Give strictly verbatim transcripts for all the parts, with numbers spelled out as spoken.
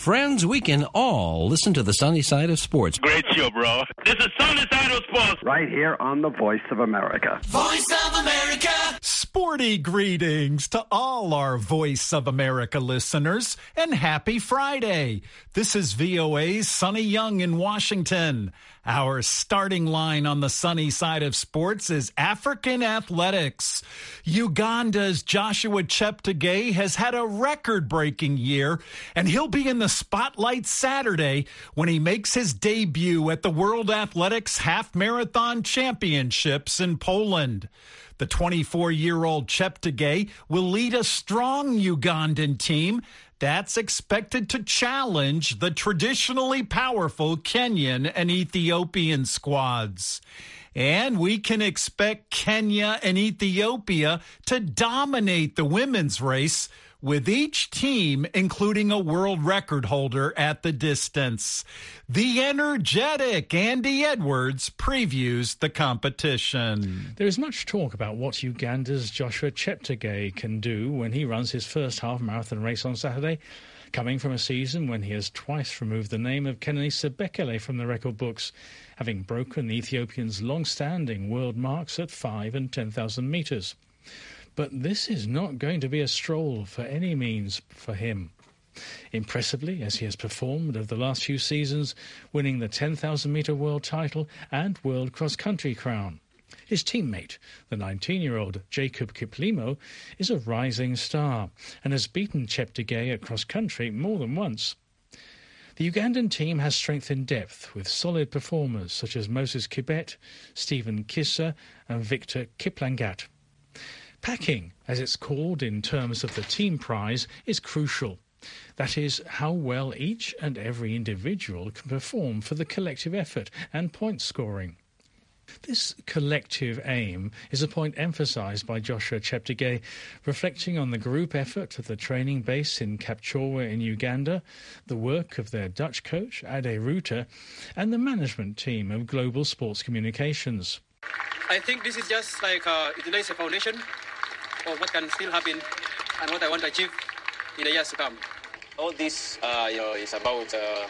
friends, we can all listen to the sunny side of sports. Great show, bro. This is Sunny Side of Sports. Right here on the Voice of America. Voice of America. Sporty greetings to all our Voice of America listeners, and happy Friday. This is V O A's Sonny Young in Washington. Our starting line on the sunny side of sports is African athletics. Uganda's Joshua Cheptegei has had a record-breaking year, and he'll be in the spotlight Saturday when he makes his debut at the World Athletics Half Marathon Championships in Poland. The twenty-four-year-old Cheptegei will lead a strong Ugandan team that's expected to challenge the traditionally powerful Kenyan and Ethiopian squads. And we can expect Kenya and Ethiopia to dominate the women's race, with each team including a world record holder at the distance. The energetic Andy Edwards previews the competition. There is much talk about what Uganda's Joshua Cheptegei can do when he runs his first half-marathon race on Saturday, coming from a season when he has twice removed the name of Kenenisa Bekele from the record books, having broken the Ethiopian's long-standing world marks at five and ten thousand metres. But this is not going to be a stroll for any means for him. Impressively, as he has performed over the last few seasons, winning the ten thousand metre world title and world cross-country crown. His teammate, the nineteen-year-old Jacob Kiplimo, is a rising star and has beaten Cheptegei at cross-country more than once. The Ugandan team has strength in depth, with solid performers such as Moses Kibet, Stephen Kissa and Victor Kiplangat. Packing, as it's called in terms of the team prize, is crucial. That is, how well each and every individual can perform for the collective effort and point scoring. This collective aim is a point emphasised by Joshua Cheptegei, reflecting on the group effort at the training base in Kapchorwa in Uganda, the work of their Dutch coach, Ade Ruter, and the management team of Global Sports Communications. I think this is just like uh, it lays a foundation of what can still happen and what I want to achieve in the years to come. All this, uh, you know, is about uh,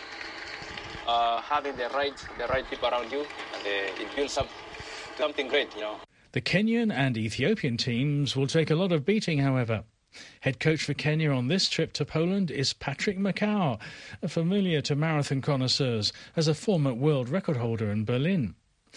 uh, having the right, the right people around you, and uh, it builds up something great, you know. The Kenyan and Ethiopian teams will take a lot of beating, however. Head coach for Kenya on this trip to Poland is Patrick Macau, familiar to marathon connoisseurs as a former world record holder in Berlin.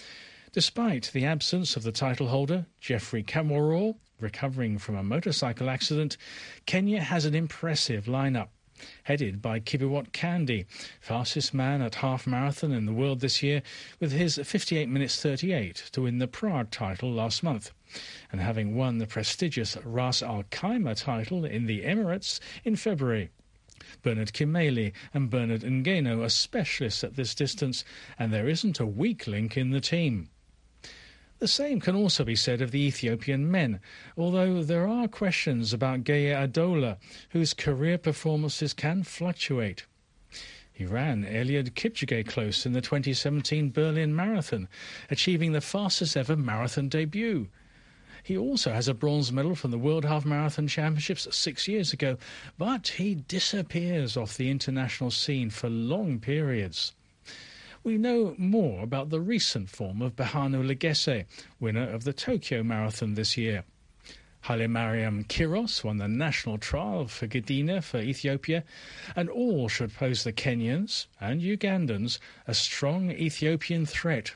Despite the absence of the title holder, Jeffrey Kamworor, recovering from a motorcycle accident, Kenya has an impressive lineup, headed by Kibiwot Kandi, fastest man at half marathon in the world this year, with his fifty-eight minutes thirty-eight to win the Prague title last month, and having won the prestigious Ras Al Khaimah title in the Emirates in February. Bernard Kimeli and Bernard Ngeno are specialists at this distance, and there isn't a weak link in the team. The same can also be said of the Ethiopian men, although there are questions about Geye Adola, whose career performances can fluctuate. He ran Eliud Kipchoge close in the twenty seventeen Berlin Marathon, achieving the fastest ever marathon debut. He also has a bronze medal from the World Half Marathon Championships six years ago, but he disappears off the international scene for long periods. We know more about the recent form of Behanu Legesse, winner of the Tokyo Marathon this year. Haile Mariam Kiros won the national trial for Gedina for Ethiopia, and all should pose the Kenyans and Ugandans a strong Ethiopian threat.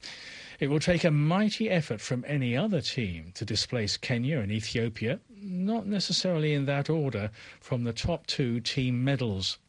It will take a mighty effort from any other team to displace Kenya and Ethiopia, not necessarily in that order, from the top two team medals.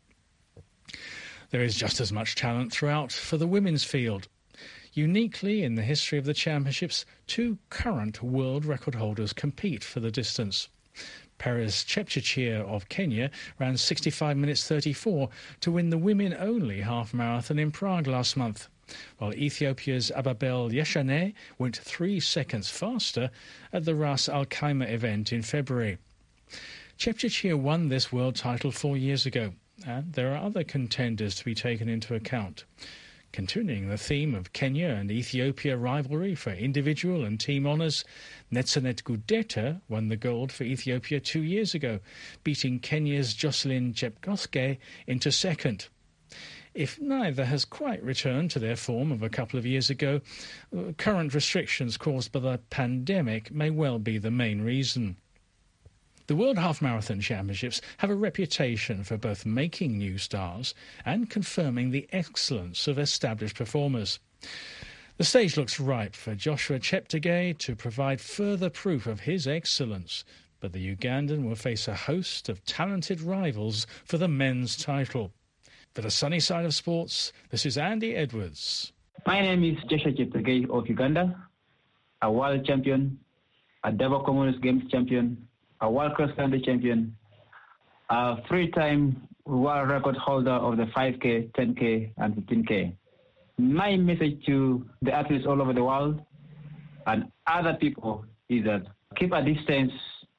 There is just as much talent throughout for the women's field. Uniquely in the history of the championships, two current world record holders compete for the distance. Perez Chepchirchir of Kenya ran sixty-five minutes thirty-four to win the women-only half-marathon in Prague last month, while Ethiopia's Ababel Yeshane went three seconds faster at the Ras Al Khaimah event in February. Chepchirchir won this world title four years ago, and there are other contenders to be taken into account. Continuing the theme of Kenya and Ethiopia rivalry for individual and team honours, Netzanet Gudeta won the gold for Ethiopia two years ago, beating Kenya's Jocelyn Chepkoskei into second. If neither has quite returned to their form of a couple of years ago, current restrictions caused by the pandemic may well be the main reason. The World Half Marathon Championships have a reputation for both making new stars and confirming the excellence of established performers. The stage looks ripe for Joshua Cheptegei to provide further proof of his excellence, but the Ugandan will face a host of talented rivals for the men's title. For the sunny side of sports, this is Andy Edwards. My name is Joshua Cheptegei of Uganda, a world champion, a double Commonwealth Games champion, a world cross-country champion, a three-time world record holder of the five K, ten K, and fifteen K. My message to the athletes all over the world and other people is that keep a distance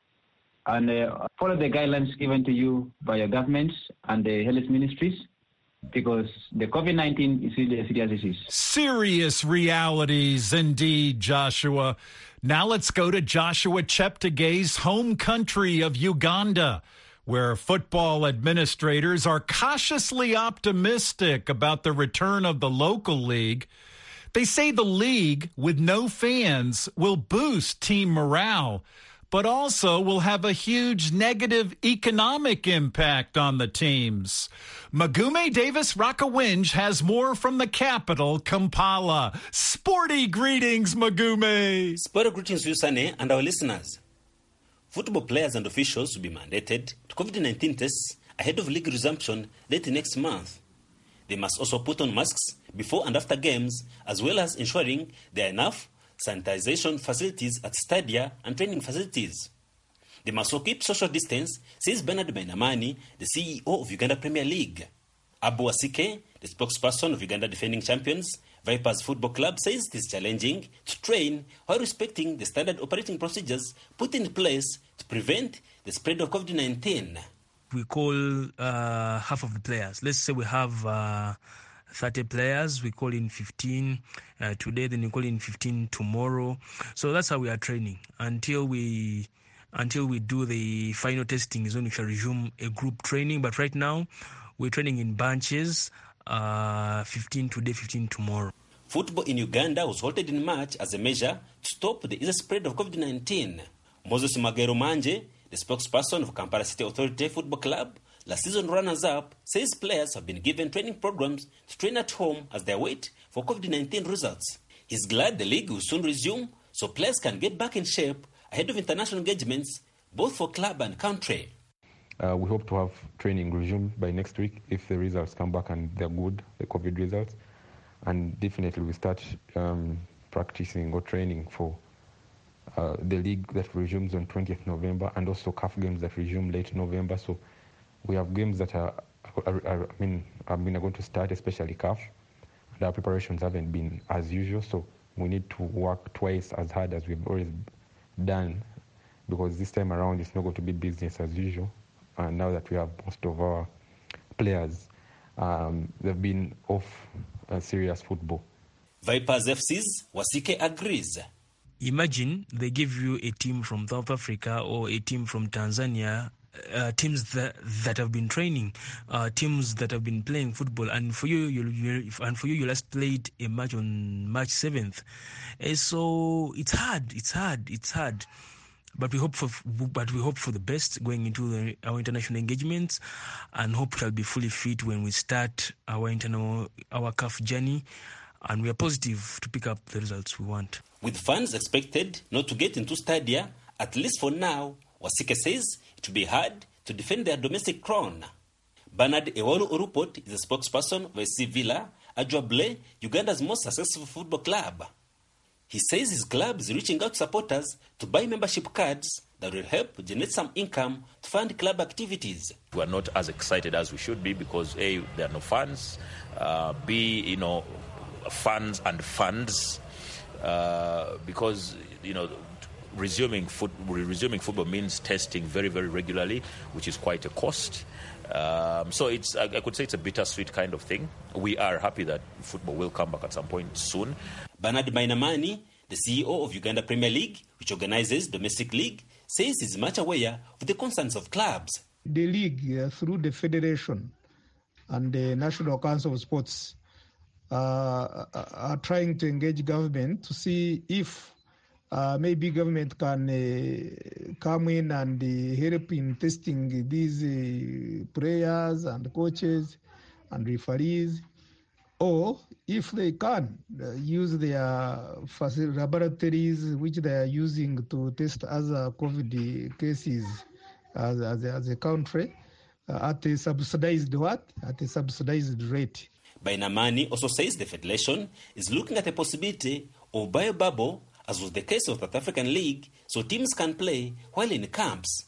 and uh, follow the guidelines given to you by your governments and the health ministries, because the COVID nineteen is really a serious disease. Serious realities indeed, Joshua. Now let's go to Joshua Cheptegei's home country of Uganda, where football administrators are cautiously optimistic about the return of the local league. They say the league, with no fans, will boost team morale, but also will have a huge negative economic impact on the teams. Magume Davis Rakawinj has more from the capital, Kampala. Sporty greetings, Magume. Sporty greetings to you, Sane, and our listeners. Football players and officials will be mandated to COVID nineteen tests ahead of league resumption late next month. They must also put on masks before and after games, as well as ensuring there are enough sanitization facilities at stadia and training facilities. They must also keep social distance, says Bernard Bainamani, the C E O of Uganda Premier League. Abu Wasike, the spokesperson of Uganda defending champions, Vipers Football Club, says it is challenging to train while respecting the standard operating procedures put in place to prevent the spread of COVID nineteen. We call uh, half of the players. Let's say we have uh, thirty players, we call in fifteen uh, today, then we call in fifteen tomorrow. So that's how we are training until we until we do the final testing is when we shall resume a group training. But right now, we're training in bunches, uh, fifteen today, fifteen tomorrow. Football in Uganda was halted in March as a measure to stop the easy spread of COVID nineteen. Moses Magero Manje, the spokesperson of Kampala City Authority Football Club, last season runners-up, says players have been given training programs to train at home as they wait for COVID nineteen results. He's glad the league will soon resume so players can get back in shape ahead of international engagements, both for club and country. Uh, we hope to have training resumed by next week if the results come back and they're good, the COVID results. And definitely we start um, practicing or training for uh, the league that resumes on twentieth November, and also C A F games that resume late November. So we have games that are, are, are I mean, I mean, are going to start, especially C A F. And our preparations haven't been as usual, so we need to work twice as hard as we've always done, because this time around it's not going to be business as usual. And now that we have most of our players, um, they've been off uh, serious football. Vipers F C's Wasike agrees. Imagine they give you a team from South Africa or a team from Tanzania, uh, teams that that have been training, uh, teams that have been playing football, and for you, you, you and for you, you last played a match on March seventh. And so it's hard, it's hard, it's hard. But we hope for, but we hope for the best going into the, our international engagements, and hope shall be fully fit when we start our internal our C A F journey, and we are positive to pick up the results we want. With fans expected not to get into stadia, at least for now, Wasike says it will be hard to defend their domestic crown. Bernard Ewolu Orupot is a spokesperson of A C Villa, Ajwable, Uganda's most successful football club. He says his club is reaching out to supporters to buy membership cards that will help generate some income to fund club activities. We are not as excited as we should be because A, there are no funds, uh, B, you know, funds and funds, uh, because, you know, resuming foot, resuming football means testing very, very regularly, which is quite a cost. Um, so it's, I, I could say it's a bittersweet kind of thing. We are happy that football will come back at some point soon. Bernard Mainamani, the C E O of Uganda Premier League, which organizes domestic league, says he's much aware of the concerns of clubs. The league, uh, through the federation and the National Council of Sports, uh, are trying to engage government to see if uh, maybe government can uh, come in and uh, help in testing these uh, players and coaches and referees, or if they can uh, use their facil- laboratories which they are using to test other COVID cases as, as, a, as a country uh, at a subsidized what? At a subsidized rate. Bainamani also says the Federation is looking at the possibility of biobubble, as was the case of the South African League, so teams can play while in camps.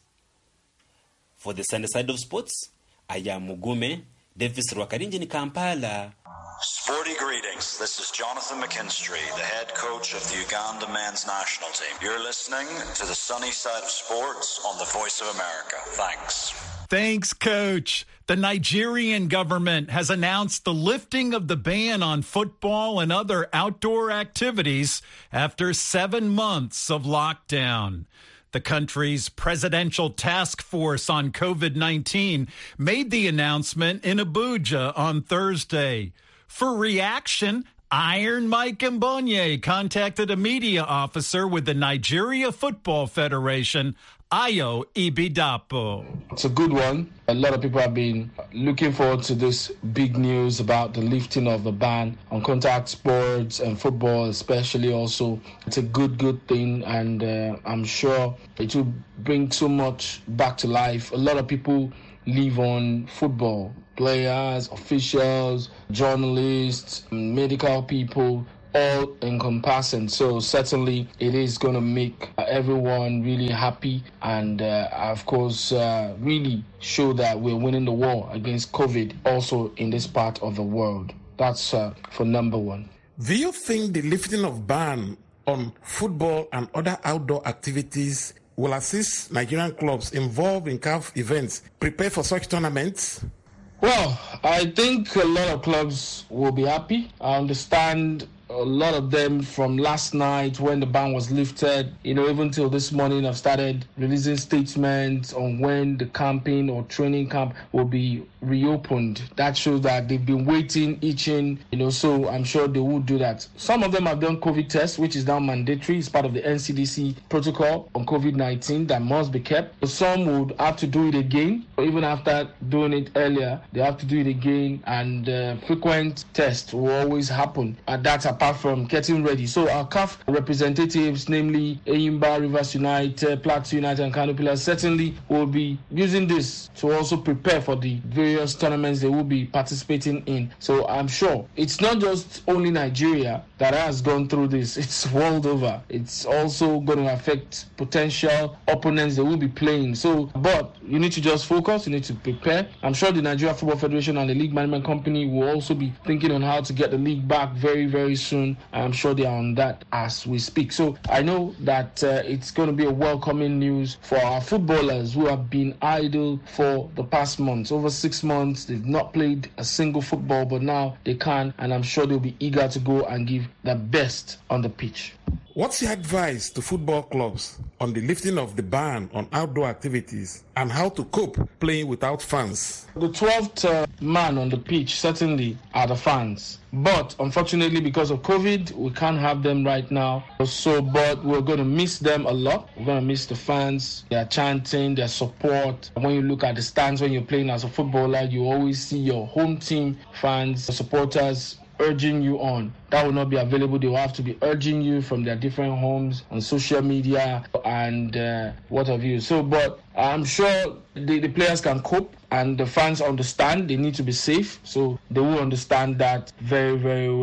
For the Sunday Side of Sports, I am Mugume, Davis Rwakarinji in Kampala. Sporty greetings. This is Jonathan McKinstry, the head coach of the Uganda men's national team. You're listening to the Sunny Side of Sports on the Voice of America. Thanks. Thanks, Coach. The Nigerian government has announced the lifting of the ban on football and other outdoor activities after seven months of lockdown. The country's presidential task force on COVID nineteen made the announcement in Abuja on Thursday. For reaction, Iron Mike Mbonye contacted a media officer with the Nigeria Football Federation, Ayo Ibidapo. It's a good one. A lot of people have been looking forward to this big news about the lifting of the ban on contact sports and football especially also. It's a good, good thing, and uh, I'm sure it will bring so much back to life. A lot of people live on football. Players, officials, journalists, medical people, all encompassing. So certainly it is going to make uh, everyone really happy and uh, of course uh, really show that we're winning the war against COVID also in this part of the world. That's uh, for number one. Do you think the lifting of ban on football and other outdoor activities will assist Nigerian clubs involved in C A F events prepare for such tournaments? Well, I think a lot of clubs will be happy. I understand a lot of them from last night when the ban was lifted, you know, even till this morning, I've started releasing statements on when the camping or training camp will be reopened. That shows that they've been waiting, itching, you know, so I'm sure they will do that. Some of them have done COVID tests, which is now mandatory. It's part of the N C D C protocol on COVID nineteen that must be kept. Some would have to do it again, or even after doing it earlier, they have to do it again, and uh, frequent tests will always happen. And that's apart from getting ready. So our C A F representatives, namely Eyimba, Rivers United, Plateau United, and Kano Pillars, certainly will be using this to also prepare for the various tournaments they will be participating in. So I'm sure it's not just only Nigeria that has gone through this. It's world over. It's also going to affect potential opponents they will be playing. So, but you need to just focus. You need to prepare. I'm sure the Nigeria Football Federation and the League Management Company will also be thinking on how to get the league back very, very soon. I'm sure they are on that as we speak. So I know that uh, it's going to be a welcoming news for our footballers who have been idle for the past months. Over six months, they've not played a single football, but now they can, and I'm sure they'll be eager to go and give their best on the pitch. What's your advice to football clubs on the lifting of the ban on outdoor activities and how to cope playing without fans? The twelfth uh, man on the pitch certainly are the fans. But unfortunately, because of COVID, we can't have them right now. So, but we're going to miss them a lot. We're going to miss the fans, their chanting, their support. When you look at the stands when you're playing as a footballer, you always see your home team fans, supporters urging you on. That will not be available. They will have to be urging you from their different homes on social media and uh, what have you. So, but I'm sure the, the players can cope and the fans understand they need to be safe. So they will understand that very, very well.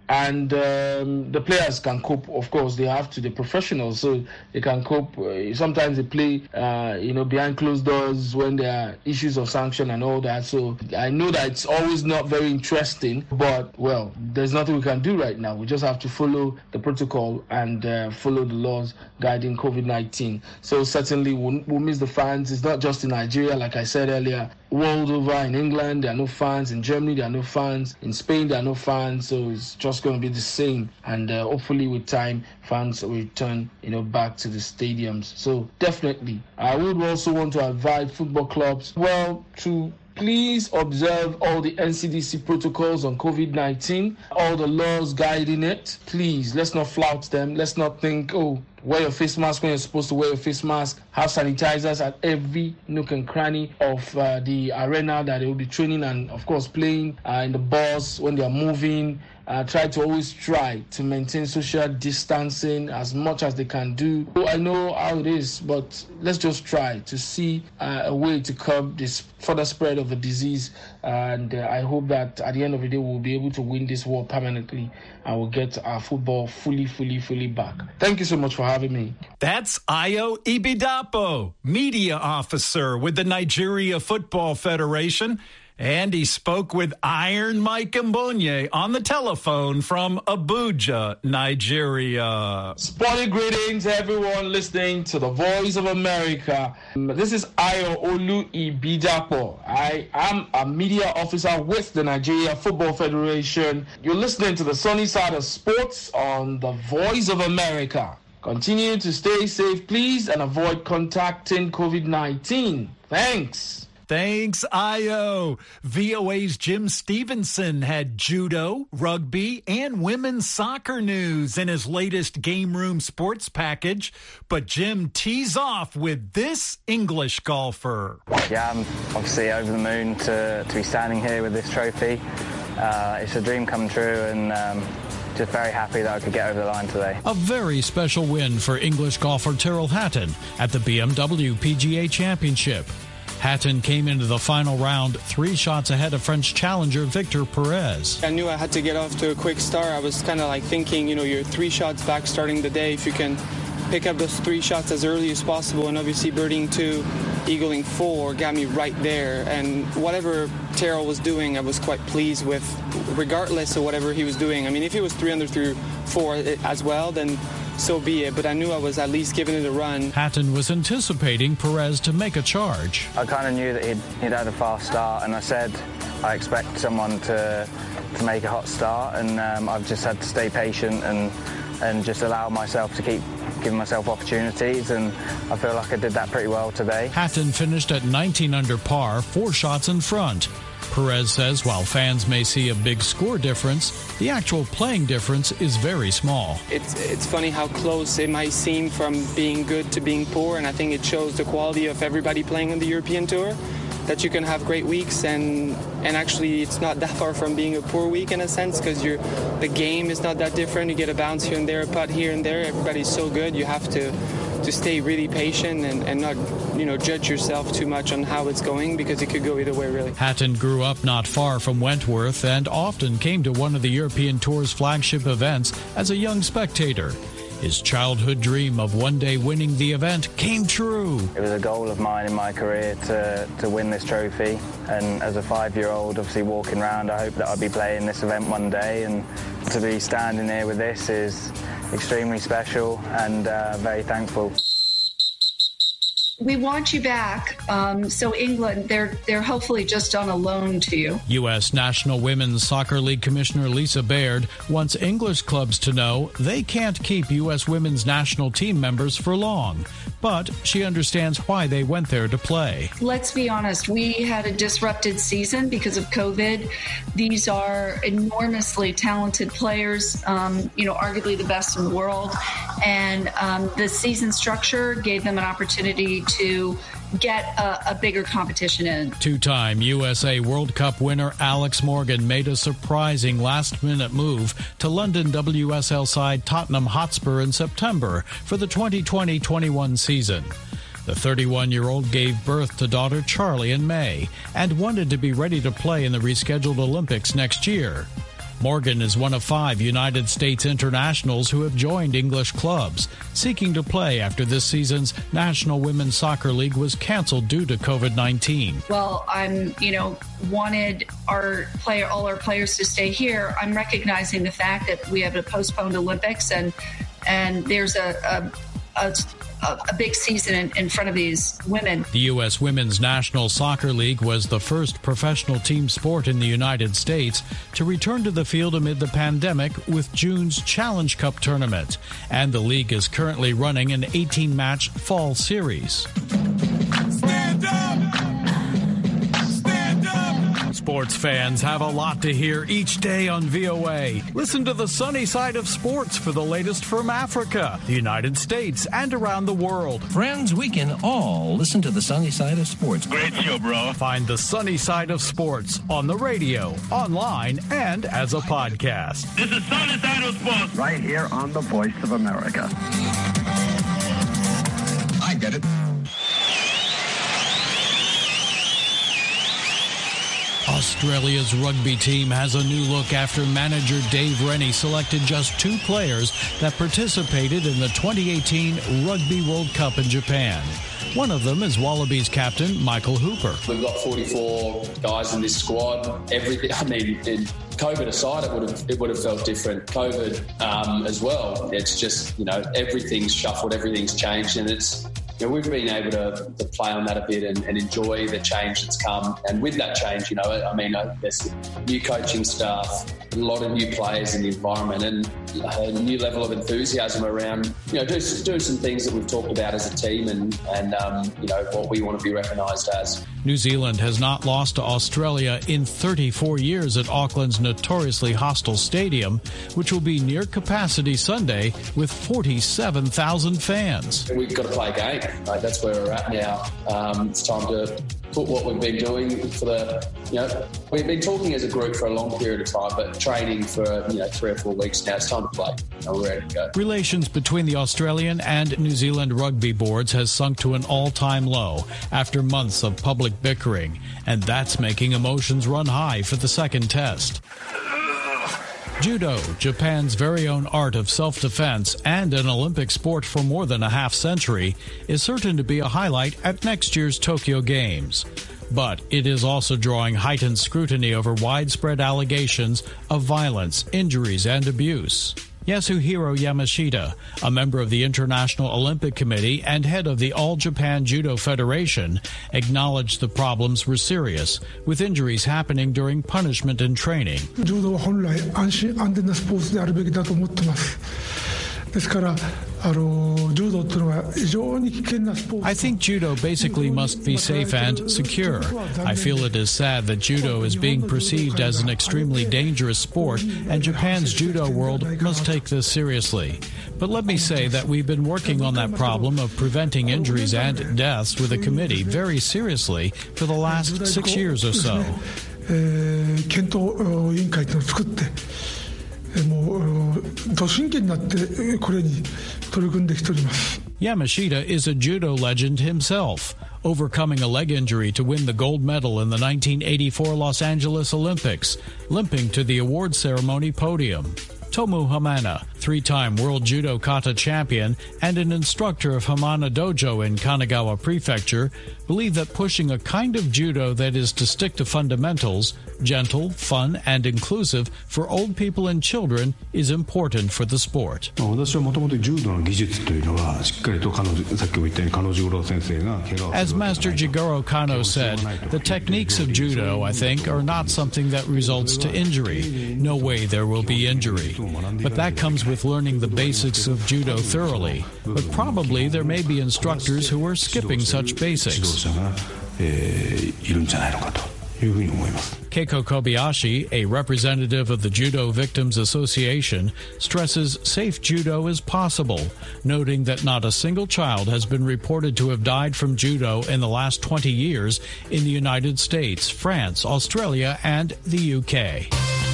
and um, the players can cope. Of course, they have to. They're professionals, so they can cope. Uh, sometimes they play, uh, you know, behind closed doors when there are issues of sanction and all that. So I know that it's always not very interesting, but well, there's nothing we can do right now. We just have to follow the protocol and uh, follow the laws guiding COVID nineteen. So certainly we'll, we'll miss the fans. It's not just in Nigeria, like I said earlier. World over, in England, there are no fans. In Germany, there are no fans. In Spain, there are no fans. So it's just going to be the same. And uh, hopefully with time, fans will return, you know, back to the stadiums. So definitely, I would also want to advise football clubs, well, to please observe all the N C D C protocols on COVID nineteen, all the laws guiding it. Please, let's not flout them. Let's not think, oh, wear your face mask when you're supposed to wear your face mask. Have sanitizers at every nook and cranny of uh, the arena that they will be training and, of course, playing uh, in the bus when they are moving. Uh, try to always try to maintain social distancing as much as they can do. I know how it is, but let's just try to see uh, a way to curb this further spread of the disease. And uh, I hope that at the end of the day, we'll be able to win this war permanently and we'll get our football fully, fully, fully back. Thank you so much for having me. That's Ayo Ibidapo, media officer with the Nigeria Football Federation. And he spoke with Iron Mike Mbonye on the telephone from Abuja, Nigeria. Sporting greetings, everyone listening to the Voice of America. This is Ayo Olu Ibidapo. I am a media officer with the Nigeria Football Federation. You're listening to the sunny side of sports on the Voice of America. Continue to stay safe, please, and avoid contacting COVID nineteen. Thanks. Thanks, Ayo. V O A's Jim Stevenson had judo, rugby, and women's soccer news in his latest Game Room Sports package. But Jim tees off with this English golfer. Yeah, I'm obviously over the moon to, to be standing here with this trophy. Uh, it's a dream come true, and um, just very happy that I could get over the line today. A very special win for English golfer Tyrrell Hatton at the B M W P G A Championship. Hatton came into the final round three shots ahead of French challenger Victor Perez. I knew I had to get off to a quick start. I was kind of like thinking, you know, you're three shots back starting the day. If you can pick up those three shots as early as possible, and obviously birding two, eagling four got me right there. And whatever Tyrrell was doing, I was quite pleased with, regardless of whatever he was doing. I mean, if he was three under through four as well, then so be it, but I knew I was at least giving it a run. Hatton was anticipating Perez to make a charge. I kind of knew that he'd, he'd had a fast start, and I said I expect someone to to make a hot start, and um, I've just had to stay patient and and just allow myself to keep giving myself opportunities, and I feel like I did that pretty well today. Hatton finished at nineteen under par, four shots in front. Perez says while fans may see a big score difference, the actual playing difference is very small. It's it's funny how close it might seem from being good to being poor, and I think it shows the quality of everybody playing on the European Tour, that you can have great weeks, and and actually it's not that far from being a poor week in a sense, because you're the game is not that different. You get a bounce here and there, a putt here and there. Everybody's so good. You have to to stay really patient and, and not, you know, judge yourself too much on how it's going, because it could go either way, really. Hatton grew up not far from Wentworth and often came to one of the European Tour's flagship events as a young spectator. His childhood dream of one day winning the event came true. It was a goal of mine in my career to, to win this trophy, and as a five-year-old, obviously walking around, I hope that I'll be playing this event one day, and to be standing here with this is extremely special and uh, very thankful. We want you back. Um, so England, they're they're hopefully just on a loan to you. U S National Women's Soccer League Commissioner Lisa Baird wants English clubs to know they can't keep U S women's national team members for long. But she understands why they went there to play. Let's be honest, we had a disrupted season because of COVID. These are enormously talented players, um, you know, arguably the best in the world. And um, the season structure gave them an opportunity to get a, a bigger competition in. Two-time U S A World Cup winner Alex Morgan made a surprising last-minute move to London W S L side Tottenham Hotspur in September for the twenty twenty twenty-one season. The thirty-one-year-old gave birth to daughter Charlie in May and wanted to be ready to play in the rescheduled Olympics next year. Morgan is one of five United States internationals who have joined English clubs, seeking to play after this season's National Women's Soccer League was canceled due to COVID nineteen. Well, I'm, you know, wanted our player, all our players to stay here. I'm recognizing the fact that we have a postponed Olympics and and there's a a, a, a big season in, in front of these women. The U S Women's National Soccer League was the first professional team sport in the United States to return to the field amid the pandemic with June's Challenge Cup tournament. And the league is currently running an eighteen-match fall series. Stand up! Stand up! Sports fans have a lot to hear each day on V O A. Listen to the sunny side of sports for the latest from Africa, the United States, and around the world. Friends, we can all listen to the sunny side of sports. Great show, bro. Find the sunny side of sports on the radio, online, and as a podcast. This is Sunny Side of Sports. Right here on the Voice of America. I get it. Australia's rugby team has a new look after manager Dave Rennie selected just two players that participated in the twenty eighteen Rugby World Cup in Japan. One of them is Wallabies captain Michael Hooper. We've got forty-four guys in this squad. Everything, I mean, in COVID aside, it would have it would have felt different. COVID um, as well. It's just, you know, everything's shuffled, everything's changed, and it's. You know, we've been able to, to play on that a bit and, and enjoy the change that's come. And with that change, you know, I mean, there's new coaching staff, a lot of new players in the environment, and a new level of enthusiasm around, you know, do, do some things that we've talked about as a team and, and um, you know, what we want to be recognised as. New Zealand has not lost to Australia in thirty-four years at Auckland's notoriously hostile stadium, which will be near capacity Sunday with forty-seven thousand fans. We've got to play a game. Like, that's where we're at now. Um, it's time to put what we've been doing for the, you know, we've been talking as a group for a long period of time, but training for, you know, three or four weeks now. It's time to play. And we're ready to go. Relations between the Australian and New Zealand rugby boards has sunk to an all-time low after months of public bickering, and that's making emotions run high for the second test. Judo, Japan's very own art of self-defense and an Olympic sport for more than a half century, is certain to be a highlight at next year's Tokyo Games. But it is also drawing heightened scrutiny over widespread allegations of violence, injuries, and abuse. Yasuhiro Yamashita, a member of the International Olympic Committee and head of the All Japan Judo Federation, acknowledged the problems were serious, with injuries happening during punishment and training. 柔道は本来安心安全なスポーツであるべきだと思ってます。ですから I think judo basically must be safe and secure. I feel it is sad that judo is being perceived as an extremely dangerous sport, and Japan's judo world must take this seriously. But let me say that we've been working on that problem of preventing injuries and deaths with a committee very seriously for the last six years or so. Yamashita is a judo legend himself, overcoming a leg injury to win the gold medal in the nineteen eighty-four Los Angeles Olympics, limping to the award ceremony podium. Tomu Hamana, three-time world judo kata champion and an instructor of Hamana Dojo in Kanagawa Prefecture, believe that pushing a kind of judo that is to stick to fundamentals, gentle, fun, and inclusive for old people and children is important for the sport. As Master Jigoro Kano said, the techniques of judo, I think, are not something that results to injury. No way there will be injury. But that comes with learning the basics of judo thoroughly. But probably there may be instructors who are skipping such basics. Keiko Kobayashi, a representative of the Judo Victims Association, stresses safe judo is possible, noting that not a single child has been reported to have died from judo in the last twenty years in the United States, France, Australia, and the U K.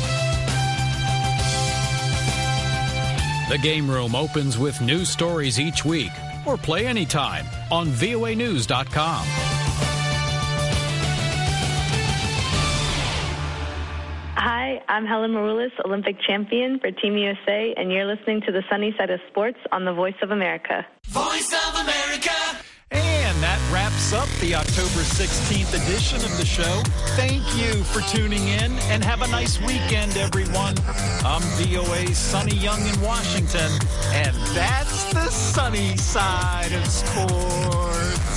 The Game Room opens with news stories each week, or play anytime on V O A news dot com. Hi, I'm Helen Maroulis, Olympic champion for Team U S A, and you're listening to the Sunny Side of Sports on the Voice of America. Voice of America. And that wraps up the October sixteenth edition of the show. Thank you for tuning in, and have a nice weekend, everyone. I'm V O A's Sonny Young in Washington, and that's the Sunny Side of Sports.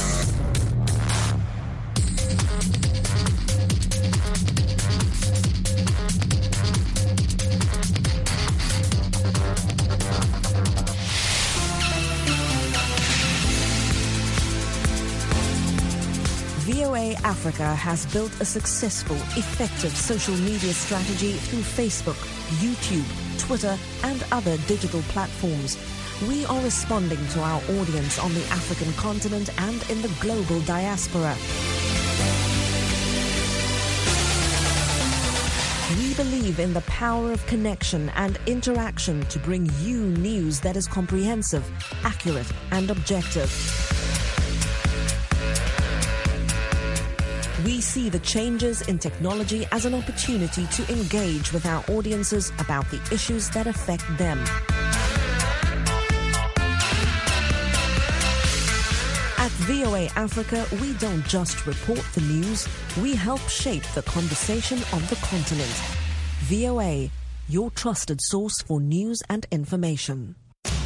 V O A Africa has built a successful, effective social media strategy through Facebook, YouTube, Twitter, and other digital platforms. We are responding to our audience on the African continent and in the global diaspora. We believe in the power of connection and interaction to bring you news that is comprehensive, accurate, and objective. We see the changes in technology as an opportunity to engage with our audiences about the issues that affect them. At V O A Africa, we don't just report the news, we help shape the conversation on the continent. V O A, your trusted source for news and information.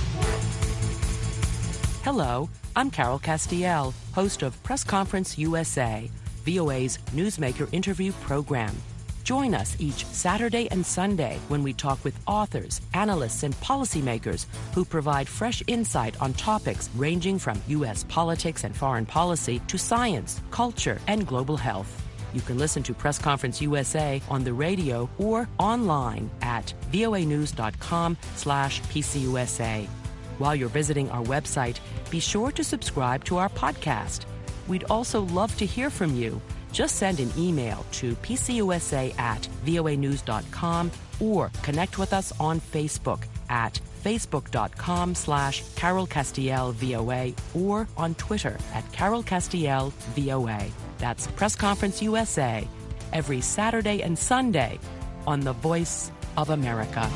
Hello, I'm Carol Castiel, host of Press Conference U S A, V O A's Newsmaker interview program. Join us each Saturday and Sunday when we talk with authors, analysts, and policymakers who provide fresh insight on topics ranging from U S politics and foreign policy to science, culture, and global health. You can listen to Press Conference U S A on the radio or online at voanews.com slash PCUSA. While you're visiting our website, be sure to subscribe to our podcast. We'd also love to hear from you. Just send an email to pcusa at voanews dot com or connect with us on Facebook at facebook.com slash Carol Castiel VOA or on Twitter at Carol Castiel VOA. That's Press Conference U S A every Saturday and Sunday on the Voice of America.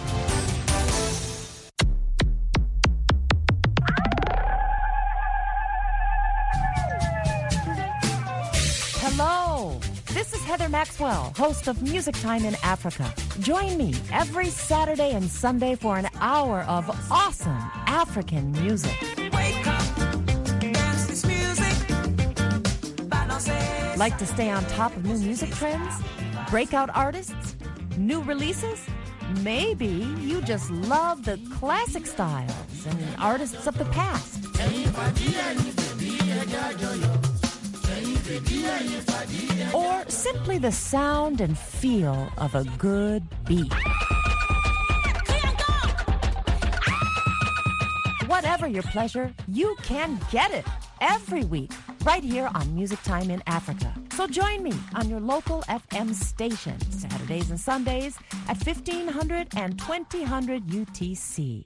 Hello, this is Heather Maxwell, host of Music Time in Africa. Join me every Saturday and Sunday for an hour of awesome African music. Wake up, dance this music. Like to stay on top of new music trends? Breakout artists? New releases? Maybe you just love the classic styles and artists of the past. Or simply the sound and feel of a good beat. Whatever your pleasure, you can get it every week right here on Music Time in Africa. So join me on your local F M station Saturdays and Sundays at fifteen hundred and twenty hundred U T C.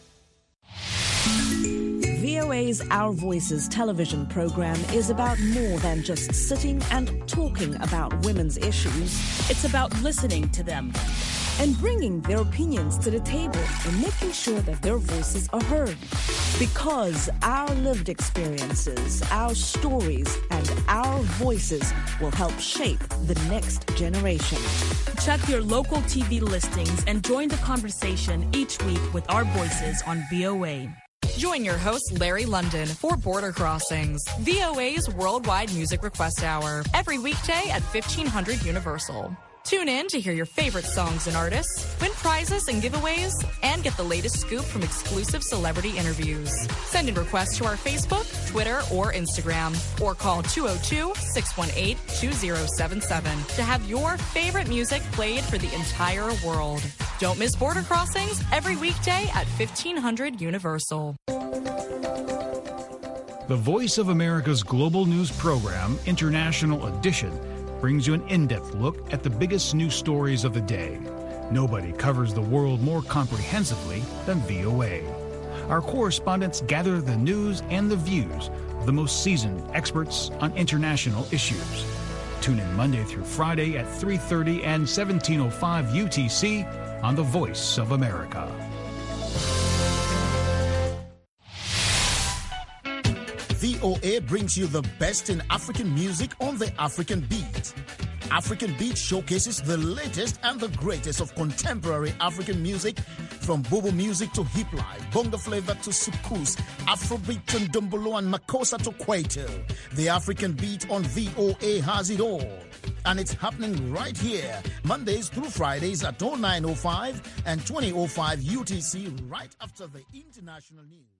V O A's Our Voices television program is about more than just sitting and talking about women's issues. It's about listening to them and bringing their opinions to the table and making sure that their voices are heard. Because our lived experiences, our stories, and our voices will help shape the next generation. Check your local T V listings and join the conversation each week with our voices on V O A. Join your host, Larry London, for Border Crossings, V O A's Worldwide Music Request Hour, every weekday at fifteen hundred Universal. Tune in to hear your favorite songs and artists, win prizes and giveaways, and get the latest scoop from exclusive celebrity interviews. Send in requests to our Facebook, Twitter, or Instagram, or call two oh two, six one eight, two oh seven seven to have your favorite music played for the entire world. Don't miss Border Crossings every weekday at fifteen hundred Universal. The Voice of America's global news program, International Edition, brings you an in-depth look at the biggest news stories of the day. Nobody covers the world more comprehensively than V O A. Our correspondents gather the news and the views of the most seasoned experts on international issues. Tune in Monday through Friday at three thirty and seventeen oh five U T C on the Voice of America. V O A brings you the best in African music on the African Beat. African Beat showcases the latest and the greatest of contemporary African music, from Bobo music to hip life, bongo flavor to soukous, Afrobeat to Ndombolo and Makossa to Kwaito. The African Beat on V O A has it all. And it's happening right here, Mondays through Fridays at oh nine oh five and twenty oh five U T C, right after the international news.